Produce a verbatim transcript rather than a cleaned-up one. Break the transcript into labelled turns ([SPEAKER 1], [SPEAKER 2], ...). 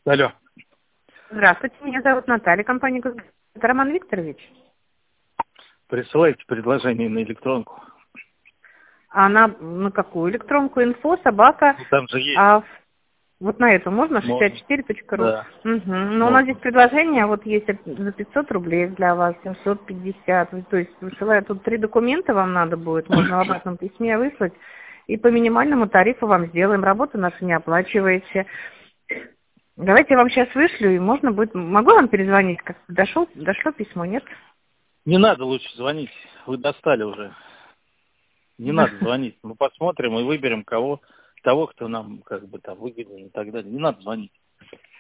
[SPEAKER 1] Алло.
[SPEAKER 2] Здравствуйте, меня зовут Наталья, компания «Газпром». Это Роман Викторович.
[SPEAKER 1] Присылайте предложение на электронку.
[SPEAKER 2] А на, на какую электронку? Инфо, собака.
[SPEAKER 1] Ну, там же есть.
[SPEAKER 2] А, вот на эту можно?
[SPEAKER 1] Можно.
[SPEAKER 2] шестьдесят четыре точка ру.
[SPEAKER 1] Да.
[SPEAKER 2] Угу. Но
[SPEAKER 1] Можно.
[SPEAKER 2] у нас здесь предложение, вот есть за пятьсот рублей для вас, семьсот пятьдесят. То есть высылаю тут три документа вам надо будет, можно в обратном письме выслать. И по минимальному тарифу вам сделаем. Работу нашу не оплачиваете. Давайте я вам сейчас вышлю, и можно будет... Могу вам перезвонить? Как дошел, дошло письмо, нет?
[SPEAKER 1] Не надо лучше звонить. Вы достали уже. Не надо звонить. Мы посмотрим и выберем кого, того, кто нам как бы там выгоден и так далее. Не надо звонить.